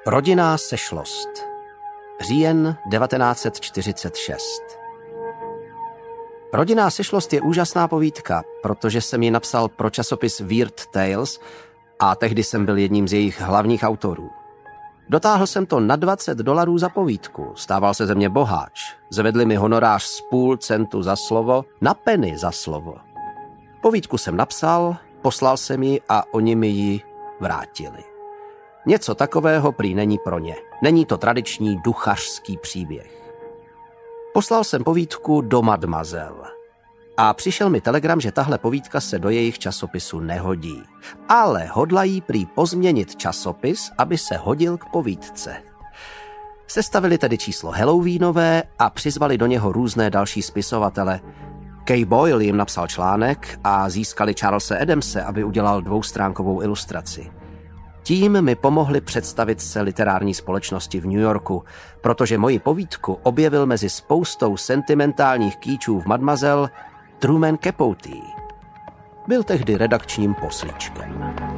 Rodinná sešlost. Říjen 1946. Rodinná sešlost je úžasná povídka, protože jsem ji napsal pro časopis Weird Tales a tehdy jsem byl jedním z jejich hlavních autorů. Dotáhl jsem to na $20 za povídku, stával se ze mě boháč. Zvedli mi honorář z 0,5 centu za slovo na penny za slovo. Povídku jsem napsal, poslal jsem ji a oni mi ji vrátili. Něco takového prý není pro ně. Není to tradiční duchařský příběh. Poslal jsem povídku do Mademoiselle. A přišel mi telegram, že tahle povídka se do jejich časopisu nehodí. Ale hodlají prý pozměnit časopis, aby se hodil k povídce. Sestavili tedy číslo Halloweenové a přizvali do něho různé další spisovatele. Kay Boyle jim napsal článek a získali Charlese Adamse, aby udělal 2stránkovou ilustraci. Tím mi pomohli představit se literární společnosti v New Yorku, protože moji povídku objevil mezi spoustou sentimentálních kýčů v Mademoiselle Truman Capote. Byl tehdy redakčním poslíčkem.